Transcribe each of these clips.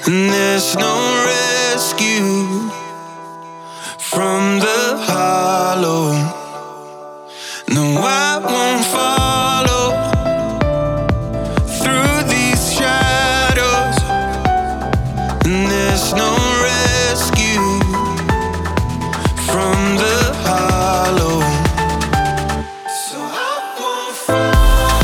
and there's no rescue from the hollow. No, I won't follow through these shadows, and there's no rescue from the hollow. So I won't follow.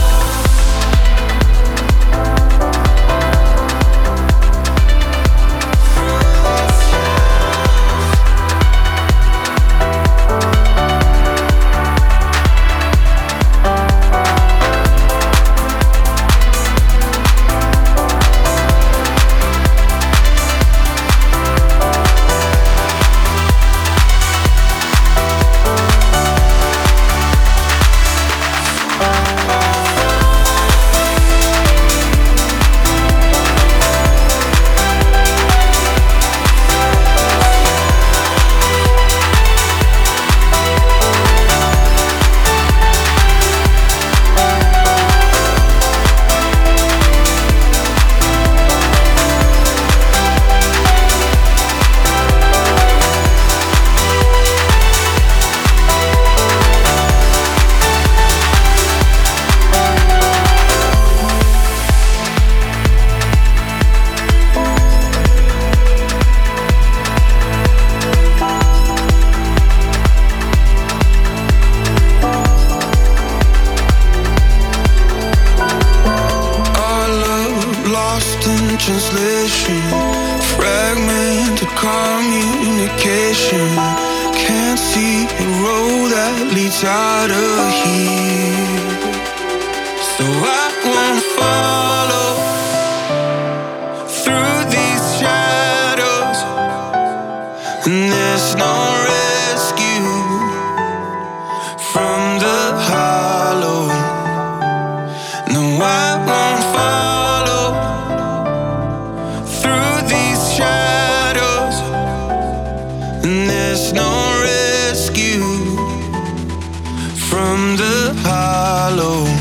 Translation, fragmented communication. Can't see a road that leads out of here. So I won't follow through these shadows, and there's no rescue from the hollow. No, I won't follow through these shadows, and there's no rescue from the hollow.